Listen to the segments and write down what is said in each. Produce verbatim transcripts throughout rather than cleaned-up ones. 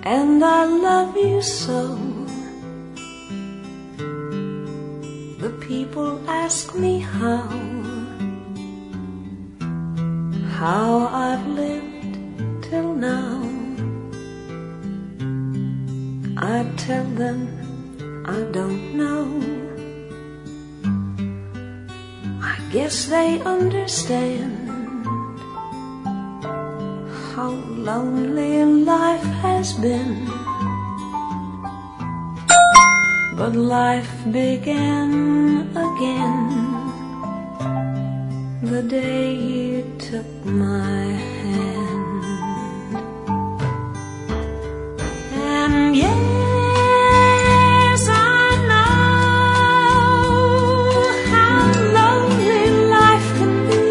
and I love you so. The people ask me how, how I've lived till now. I tell them I don't know. I guess they understand how lonely life has been. But life began again the day you took my hand. And yes, I know how lonely life can be.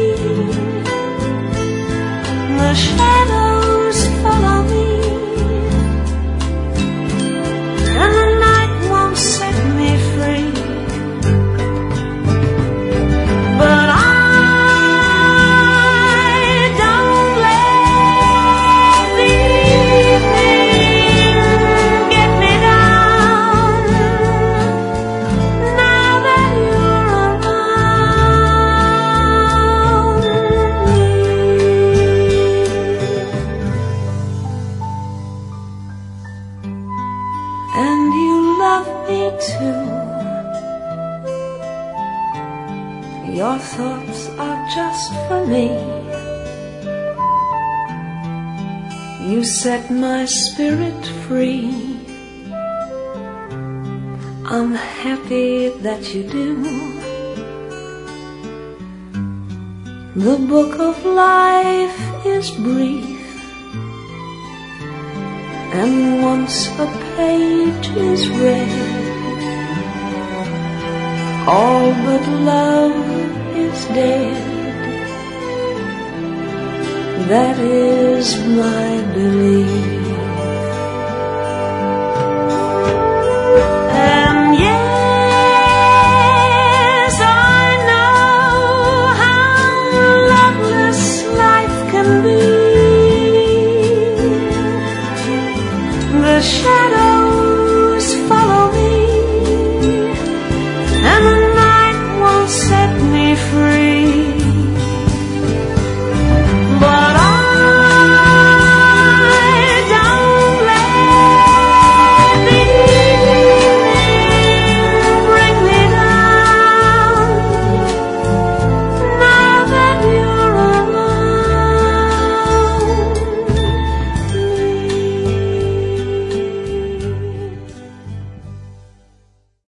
The shadows follow me, and the night won't set me free. But I don't let the evening get me down. Now that you're around me, and you love me too. Your thoughts are just for me. You set my spirit free. I'm happy that you do. The book of life is brief, and once a page is read, all but love is dead. That is my belief.